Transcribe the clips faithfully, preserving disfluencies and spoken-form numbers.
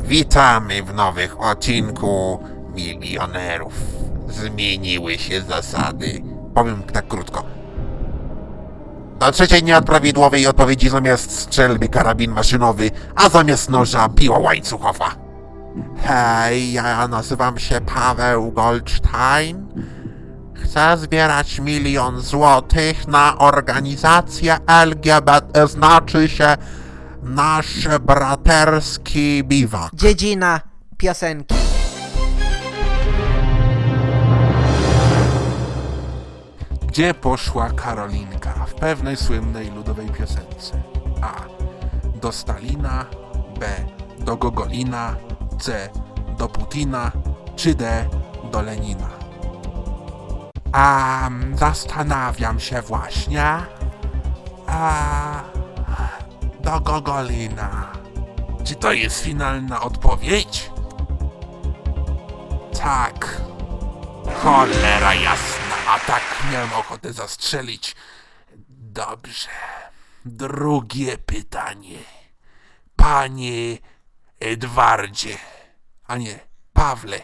Witamy w nowym odcinku Milionerów. Zmieniły się zasady. Powiem tak krótko. Do trzeciej nieprawidłowej odpowiedzi zamiast strzelby karabin maszynowy, a zamiast noża piła łańcuchowa. Hej, ja nazywam się Paweł Goldstein. Chcę zbierać milion złotych na organizację L G B T, znaczy się Nasz Braterski Biwak. Dziedzina piosenki. Gdzie poszła Karolinka w pewnej słynnej ludowej piosence? A. Do Stalina, B. Do Gogolina, C. Do Putina, czy D. Do Lenina? A zastanawiam się właśnie. A do Gogolina. Czy to jest finalna odpowiedź? Tak. Cholera jasna, a tak miałem ochotę zastrzelić. Dobrze. Drugie pytanie. Panie Edwardzie, a nie Pawle.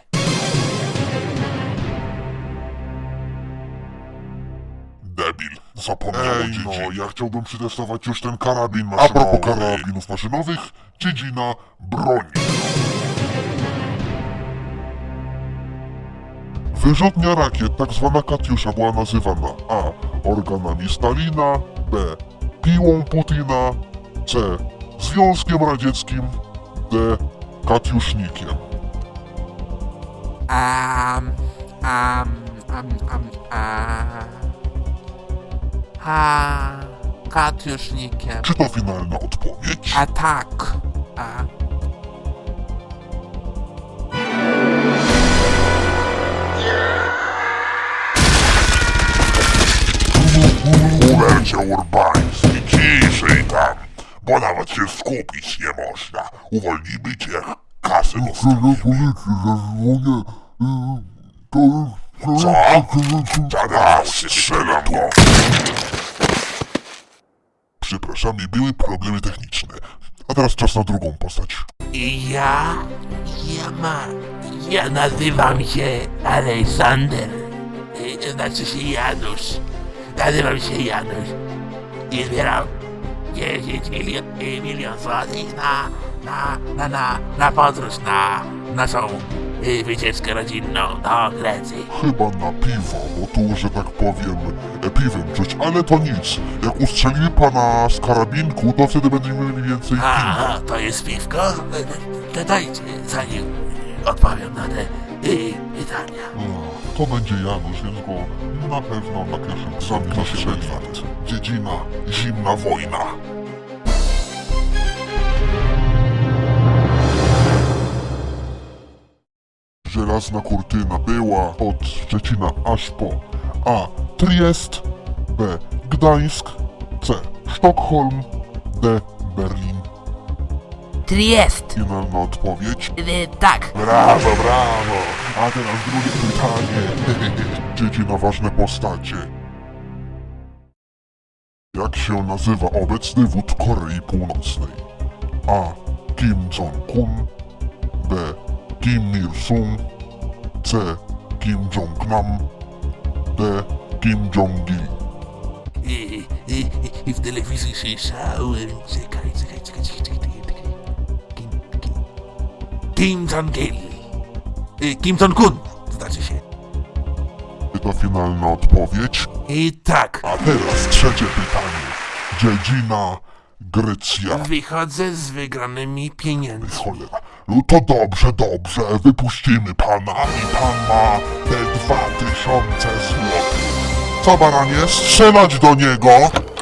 Debil, zapomniał o Ej, dziedzinie. no, ja chciałbym przetestować już ten karabin maszynowy. A propos karabinów maszynowych, dziedzina broni. Wyrzutnia rakiet, tak zwana Katiusza, była nazywana A. organami Stalina, B. piłą Putina, C. Związkiem Radzieckim, D. Katiusznikiem. Um, um, um, um, a, a, Katiusznikiem. Czy to finalna odpowiedź? A tak. A. Ulercie urbański, ciszej tam, bo nawet się skupić nie można. Uwolnimy cię, kasę dostaniemy. Co? Zaraz strzelam go. Przepraszam, były problemy techniczne. A teraz czas na drugą postać. I ja, ja ma, ja nazywam się Aleksander, y, znaczy się Janusz, nazywam się Janusz i zbieram dziesięć milion, y, milion złotych na, na, na, na, na podróż na naszą y, wycieczkę rodzinną do Grecji. Chyba na piwo, bo tu, że tak powiem, e, piwem czuć, ale to nic. Jak ustrzelimy pana z karabinku, to wtedy będziemy mieli więcej piwa. Aha, to jest piwko? To dajcie, zanim odpowiem na te y, pytania. A, to będzie Janusz, więc go na pewno na pierwszym egzaminie się Edward. Dziedzina, zimna wojna. Żelazna kurtyna była od Szczecina aż po A. Triest, B. Gdańsk, C. Sztokholm, D. Berlin. Triest. Finalna odpowiedź. Y, tak. Brawo, brawo! A teraz drugie pytanie. Dziedzina ważne postacie. Jak się nazywa obecny wódz Korei Północnej? A. Kim Jong-un, B. Kim Il-sung, C. Kim Jong-nam, D. Kim Jong-il. I, i, i w telewizji słyszałem. Czekaj, czekaj, czekaj, czekaj, czekaj, czekaj. Kim, Kim, Kim Jong-il. Y, Kim Jong-un, znaczy się. To finalna odpowiedź. I tak. A teraz trzecie pytanie. Dziedzina Grecja. Wychodzę z wygranymi pieniędzmi. Cholera. No to dobrze, dobrze. Wypuścimy pana i pan ma te dwa tysiące złotych. Co baranie? Strzelać do niego!